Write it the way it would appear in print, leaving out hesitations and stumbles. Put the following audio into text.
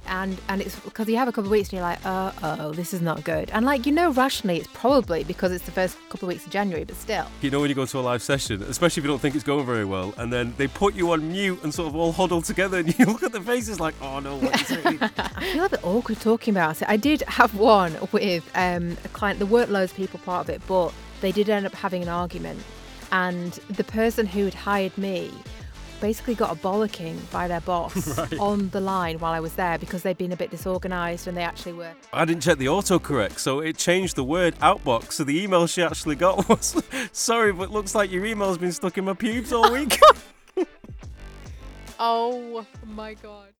and it's because you have a couple of weeks and you're like, oh, this is not good. And like, rationally it's probably because it's the first couple of weeks of January, but still. When you go to a live session, especially if you don't think it's going very well, and then they put you on mute and sort of all huddled together, and you look at the faces like, oh no, what is it? I feel a bit awkward talking about it. I did have one with a client. There weren't loads of people part of it, but they did end up having an argument, and the person who had hired me basically got a bollocking by their boss on the line while I was there because they'd been a bit disorganised, and they actually were. I didn't check the autocorrect, so it changed the word outbox. So the email she actually got was, sorry, but looks like your email's been stuck in my pubes all week. Oh my God.